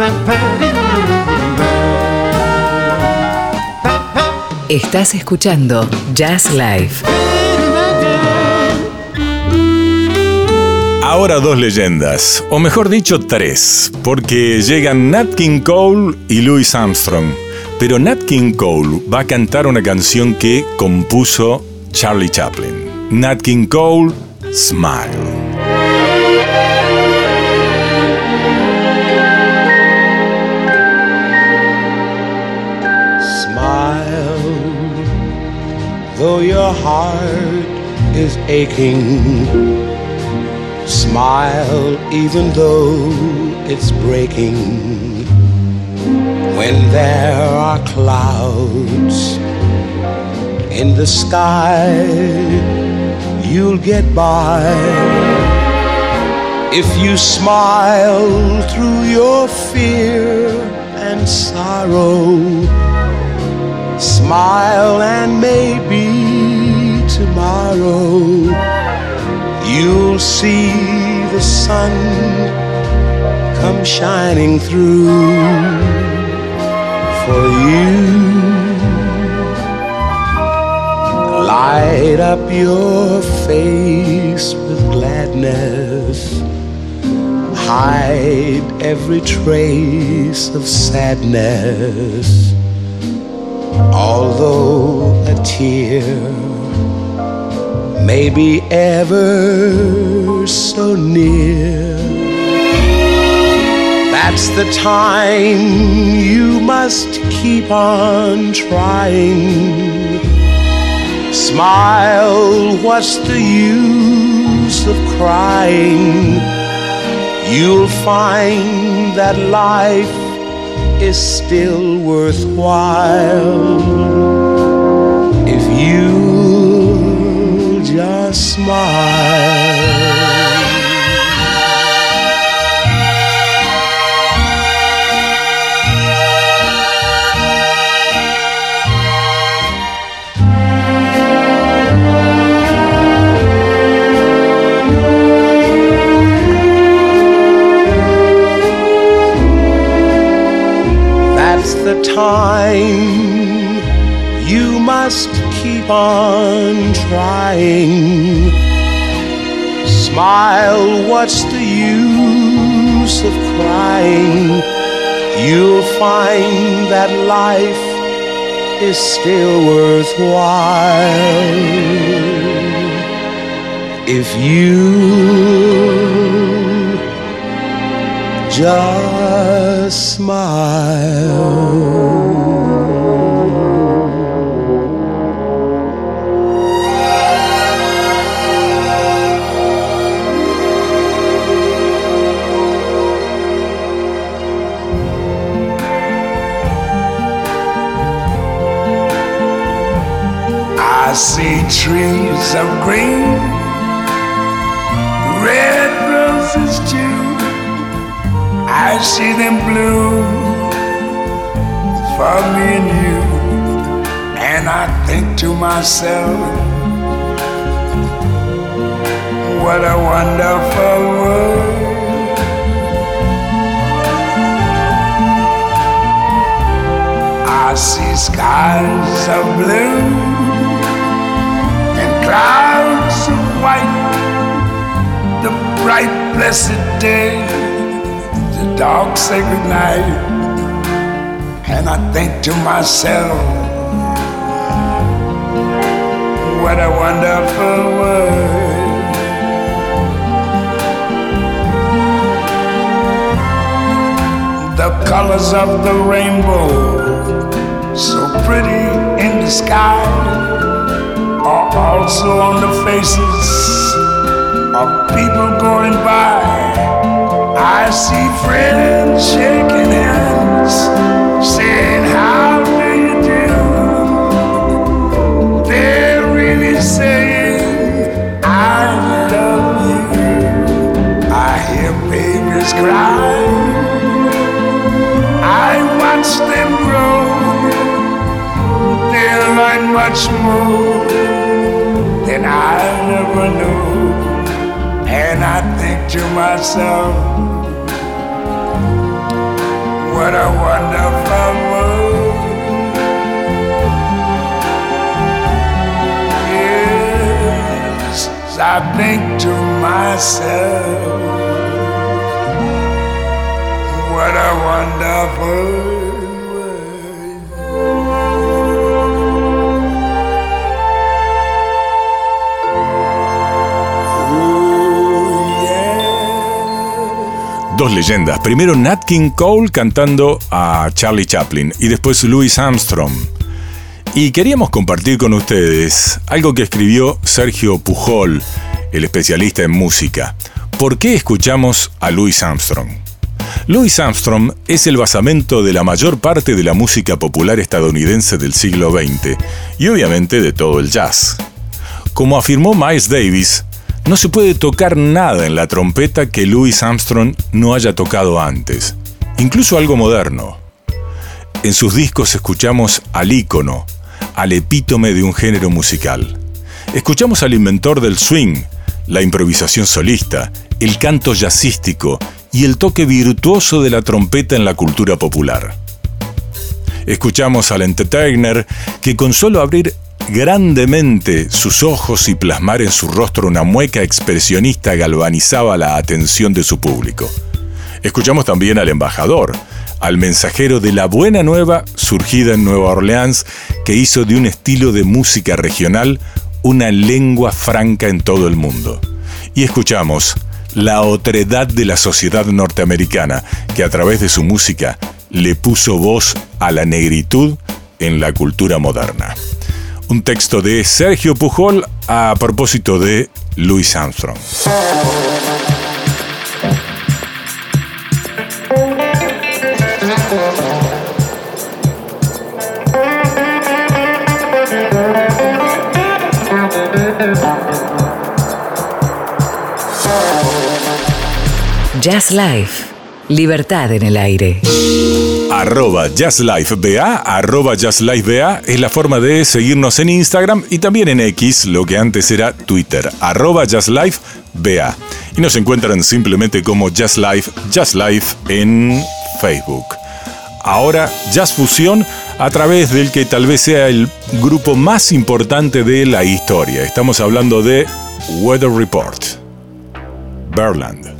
Estás escuchando Jazz Live. Ahora dos leyendas, o mejor dicho, tres, porque llegan Nat King Cole y Louis Armstrong. Pero Nat King Cole va a cantar una canción que compuso Charlie Chaplin. Nat King Cole, Smile. Though your heart is aching, smile even though it's breaking. When there are clouds in the sky, you'll get by. If you smile through your fear and sorrow, smile and maybe tomorrow you'll see the sun come shining through for you. Light up your face with gladness, hide every trace of sadness. Although a tear may be ever so near, that's the time you must keep on trying. Smile, what's the use of crying? You'll find that life is still worthwhile if you just smile. The time you must keep on trying. Smile, what's the use of crying? You'll find that life is still worthwhile if you just smile. I see trees of green, red roses too. I see them bloom for me and you. And I think to myself, what a wonderful world. I see skies of blue and clouds of white, the bright blessed day, the dark sacred night. And I think to myself, what a wonderful world. The colors of the rainbow, so pretty in the sky, are also on the faces of people going by. I see friends shaking hands, saying, how do you do? They're really saying, I love you. I hear babies cry, I watch them grow. They'll learn much more than I never knew. And I think to myself, What a wonderful world. Yes, I think to myself, what a wonderful world. Oh, yeah. Dos leyendas. Primero Nat King Cole cantando a Charlie Chaplin y después Louis Armstrong. Y queríamos compartir con ustedes algo que escribió Sergio Pujol, el especialista en música. ¿Por qué escuchamos a Louis Armstrong? Louis Armstrong es el basamento de la mayor parte de la música popular estadounidense del siglo XX y obviamente de todo el jazz. Como afirmó Miles Davis, no se puede tocar nada en la trompeta que Louis Armstrong no haya tocado antes, incluso algo moderno. En sus discos escuchamos al ícono, al epítome de un género musical. Escuchamos al inventor del swing, la improvisación solista, el canto jazzístico y el toque virtuoso de la trompeta en la cultura popular. Escuchamos al entertainer que con solo abrir grandemente sus ojos y plasmar en su rostro una mueca expresionista galvanizaba la atención de su público. Escuchamos también al embajador, al mensajero de la buena nueva surgida en Nueva Orleans, que hizo de un estilo de música regional una lengua franca en todo el mundo. Y escuchamos la otredad de la sociedad norteamericana, que a través de su música le puso voz a la negritud en la cultura moderna. Un texto de Sergio Pujol a propósito de Louis Armstrong. Jazz Life. Libertad en el aire. @JazzLifeBA, @JazzLifeBA es la forma de seguirnos en Instagram y también en X, lo que antes era Twitter, @JazzLifeBA. Y nos encuentran simplemente como Jazz Life en Facebook. Ahora Jazz Fusión a través del que tal vez sea el grupo más importante de la historia. Estamos hablando de Weather Report. Birdland.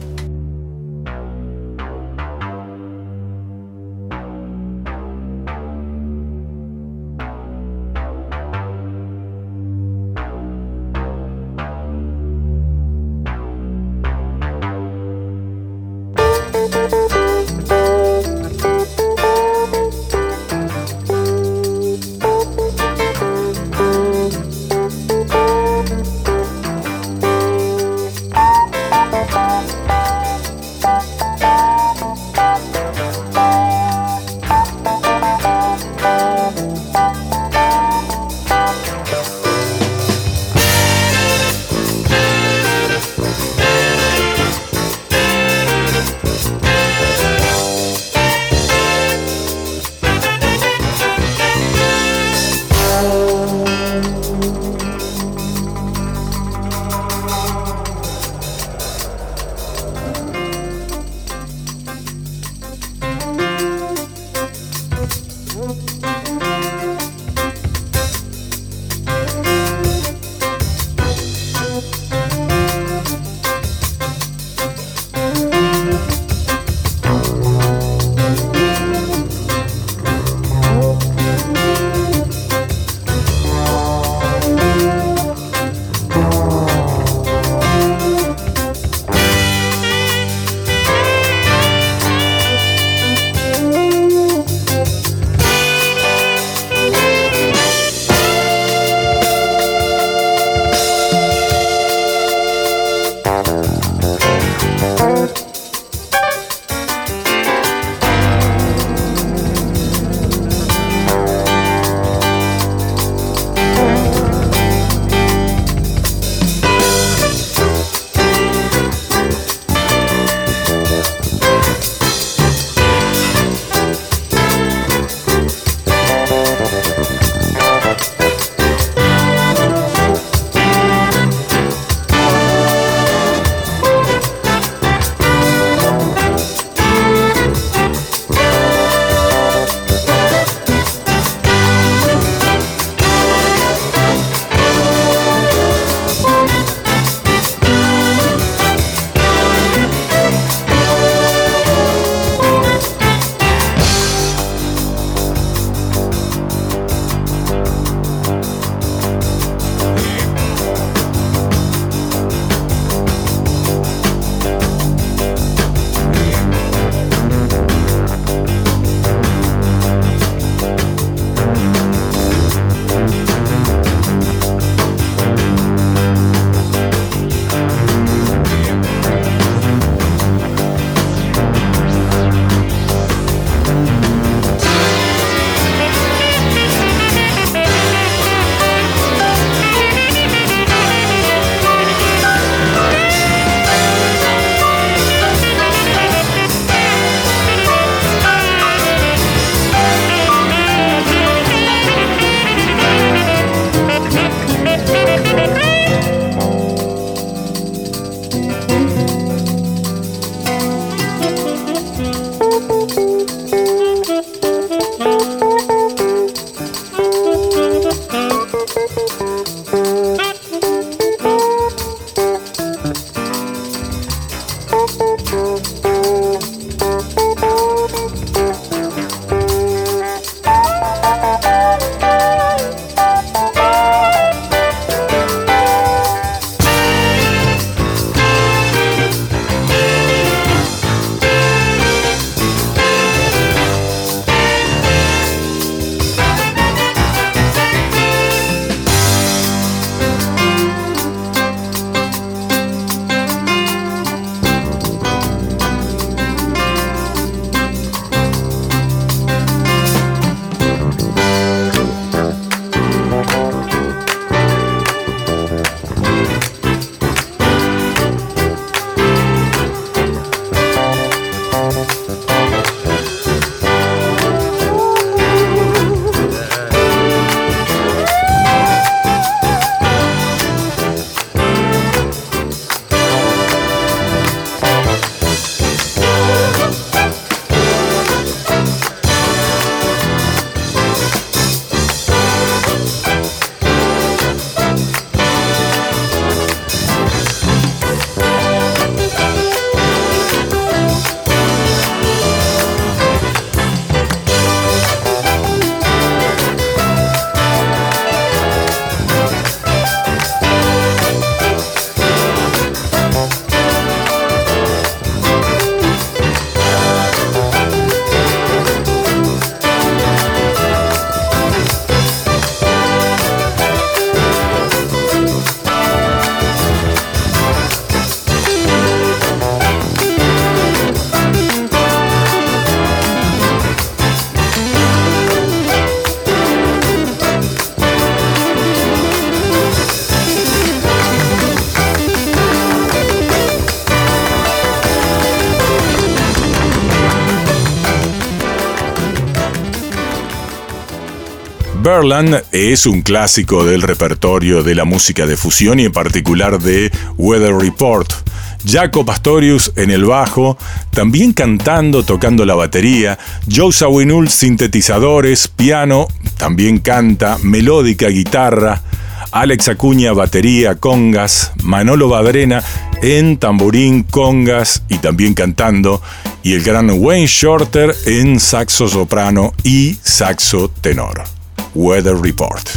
Birdland es un clásico del repertorio de la música de fusión y en particular de Weather Report. Jaco Pastorius en el bajo, también cantando, tocando la batería. Joe Zawinul, sintetizadores, piano, también canta, melódica, guitarra. Alex Acuña, batería, congas. Manolo Badrena en tamborín, congas y también cantando. Y el gran Wayne Shorter en saxo soprano y saxo tenor. Weather Report.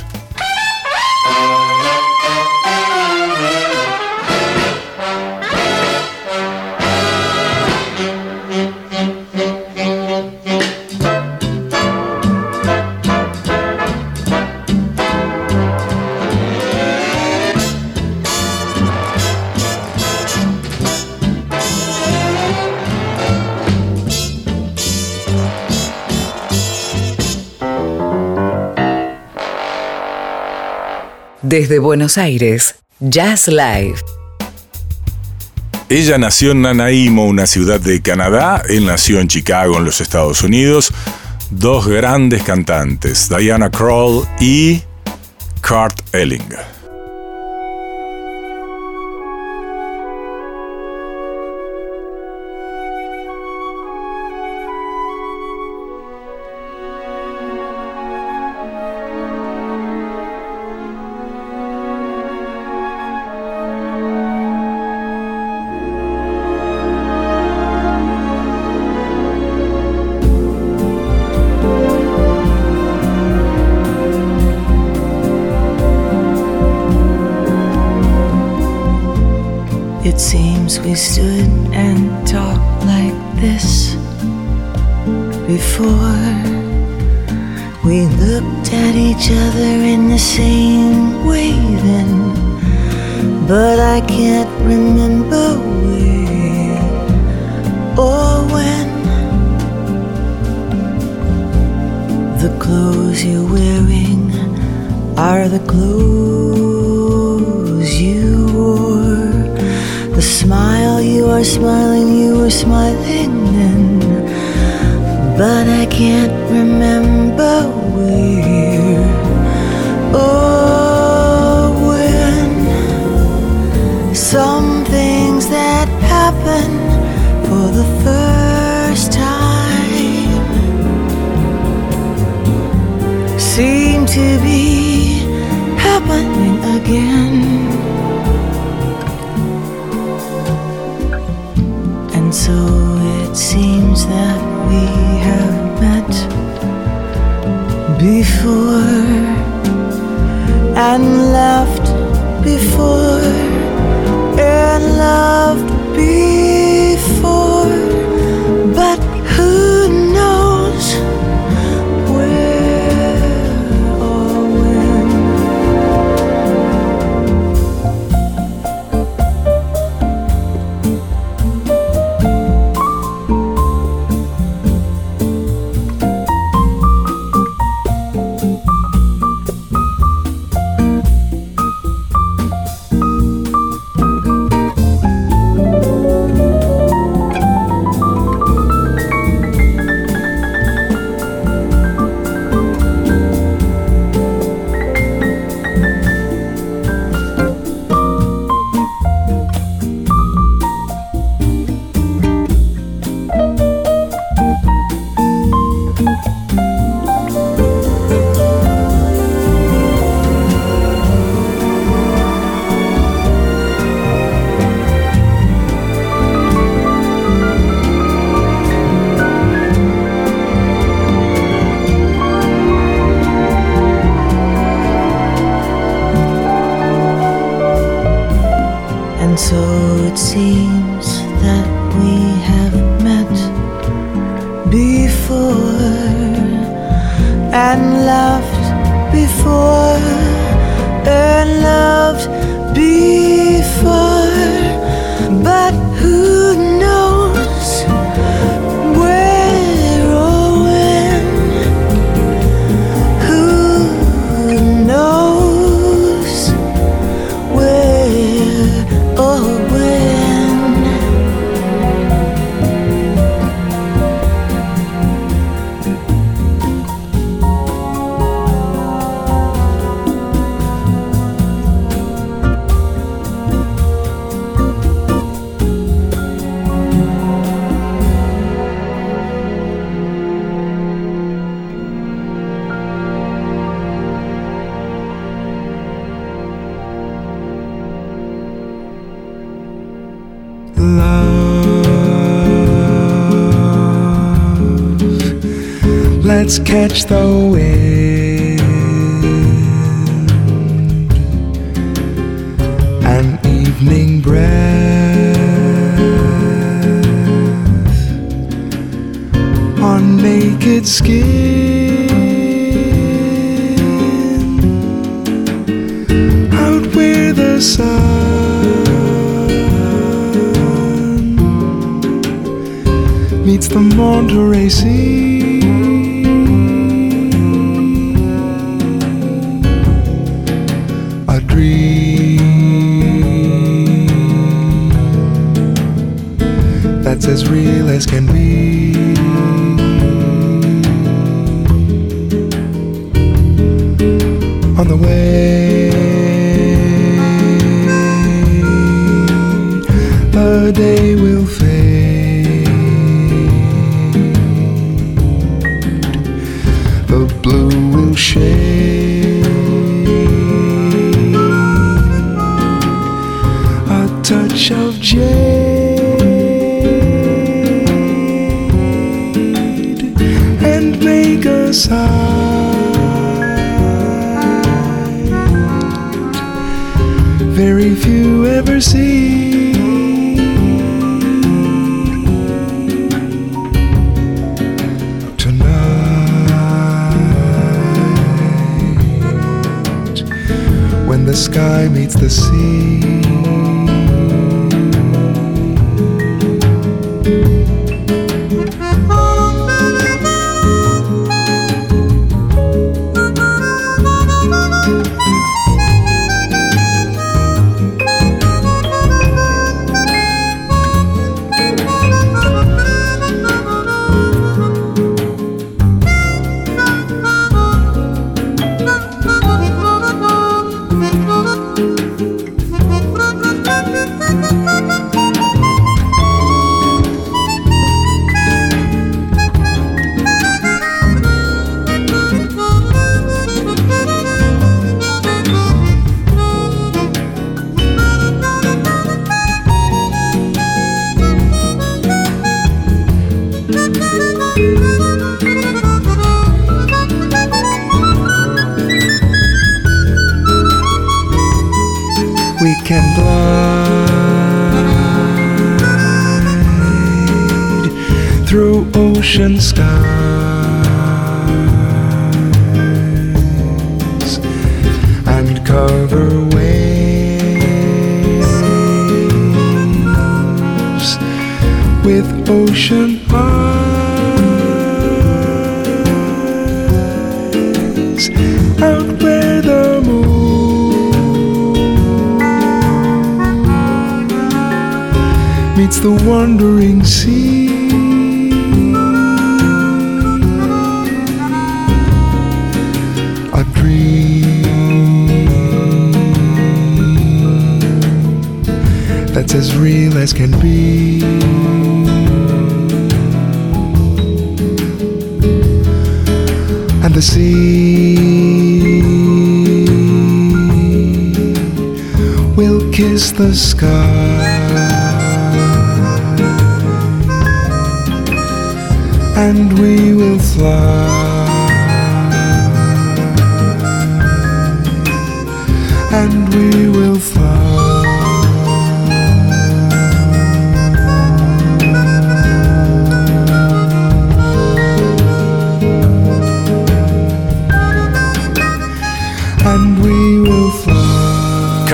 Desde Buenos Aires, Jazz Live. Ella nació en Nanaimo, una ciudad de Canadá. Él nació en Chicago, en los Estados Unidos. Dos grandes cantantes, Diana Krall y Kurt Elling. It seems we stood and talked like this before. We looked at each other in the same way then, but I can't remember where or when. The clothes you're wearing are the clothes you wore. The smile you are smiling, you were smiling then, but I can't remember where or when. Some things that happen for the first time seem to be happening again. And so it seems that we have met before and laughed before and loved before, but who knows where or when. and loved before, and loved before, but who knows where or when? Who knows where or when? Let's catch the wind, an evening breath on naked skin, out where the sun meets the Monterey Sea. That's as real as can be. On the way, the day will fade, the blue will shade, a touch of jade make a sight very few ever see. Tonight, when the sky meets the sea, we can glide through ocean skies and cover waves with ocean eyes, out where the moon meets the wandering sea. A dream that's as real as can be. And the sea will kiss the sky, and we will fly, and we will fly.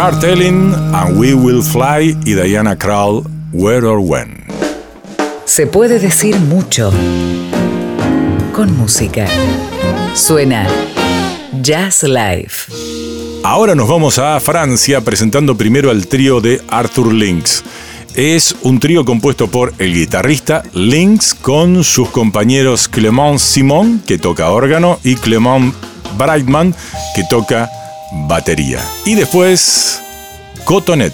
Hard Telling, And We Will Fly y Diana Krall, Where or When. Se puede decir mucho con música. Suena Jazz Live. Ahora nos vamos a Francia presentando primero al trío de Arthur Links. Es un trío compuesto por el guitarrista Links con sus compañeros Clément Simon, que toca órgano, y Clément Brightman, que toca batería. Y después, Cotonet.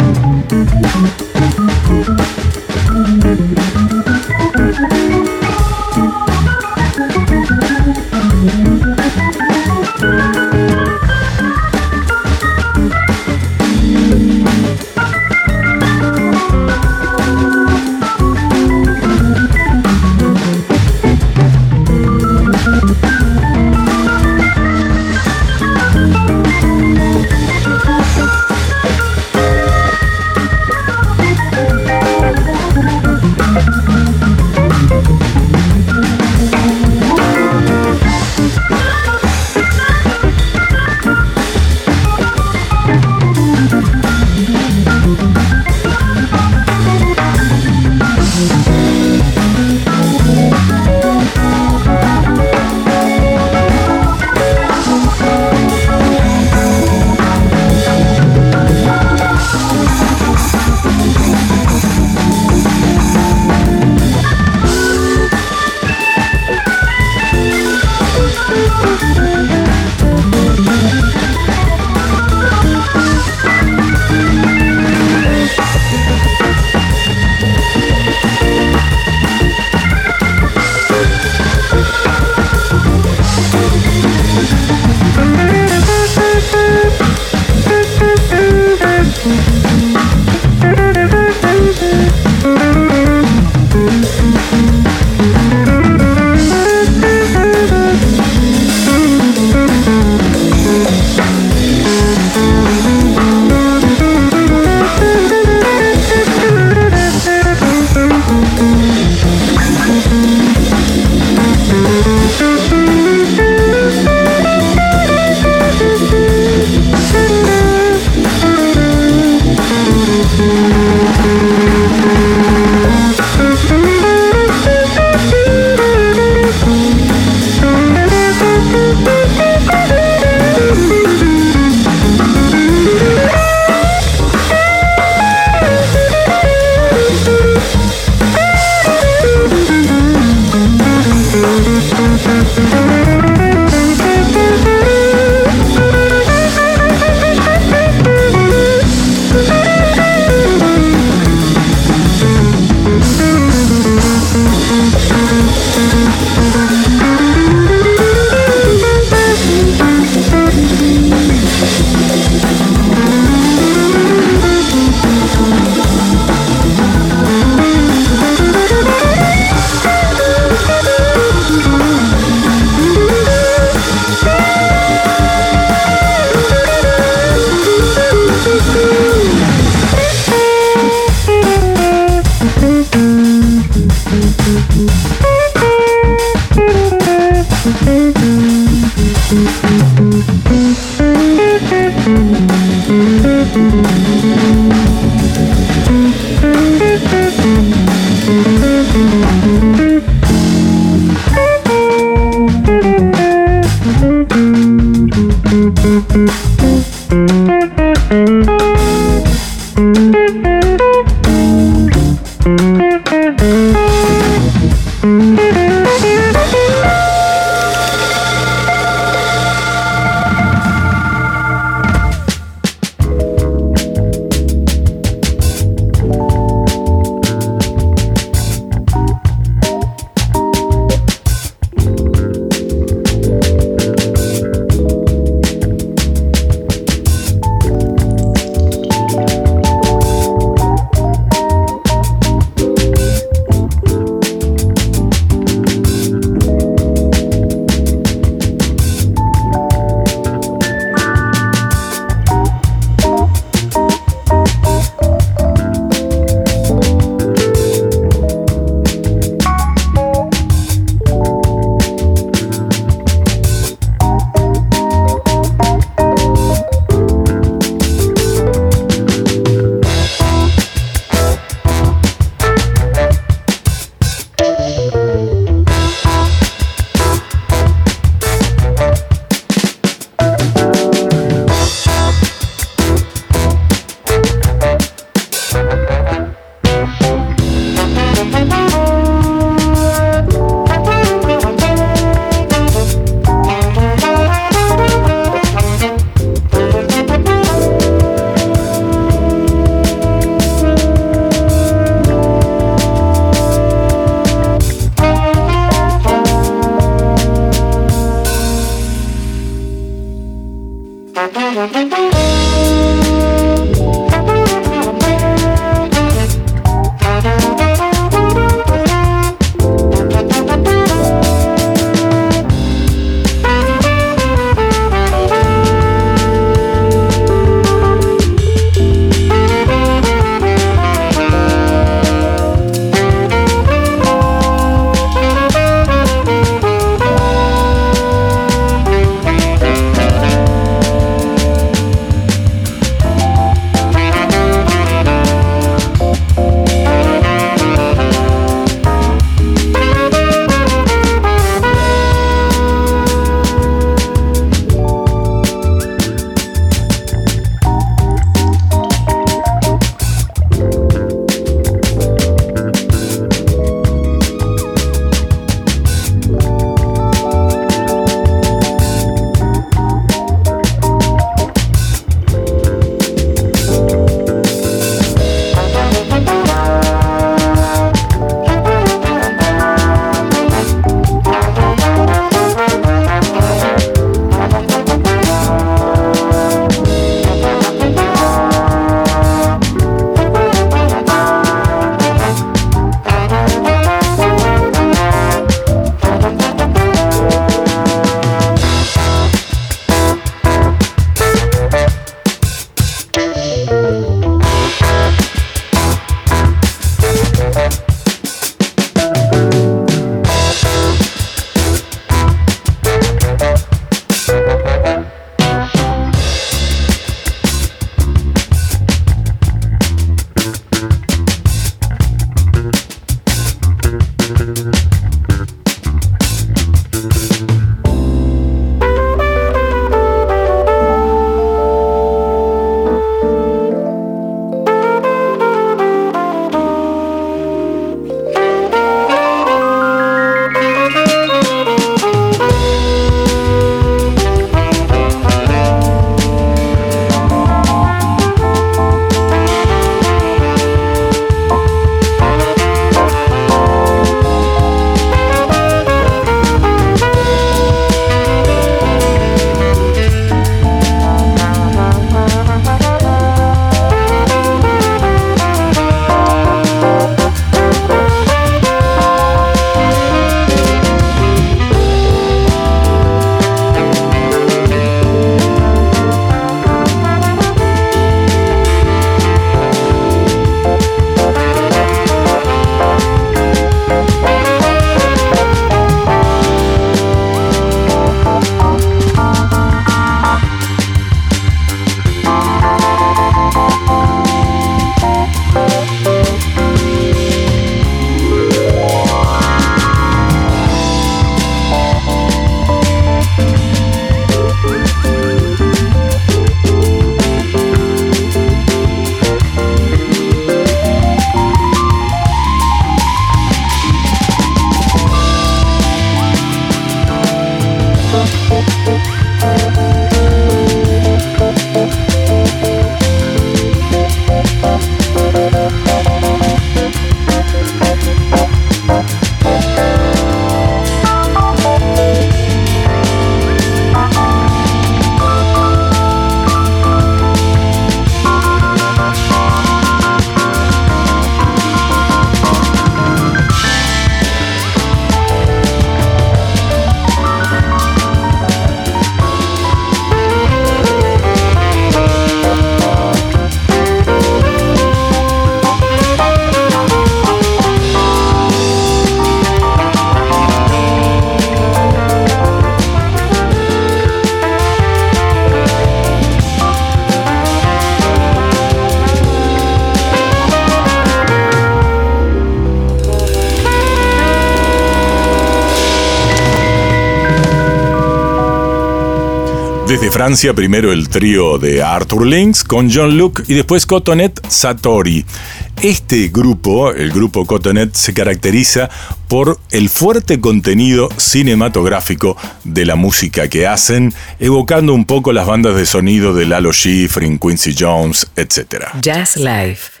Desde Francia, primero el trío de Arthur Links con John Luke y después Cotonet Satori. Este grupo, el grupo Cotonet, se caracteriza por el fuerte contenido cinematográfico de la música que hacen, evocando un poco las bandas de sonido de Lalo Schifrin, Quincy Jones, etc. Jazz Life.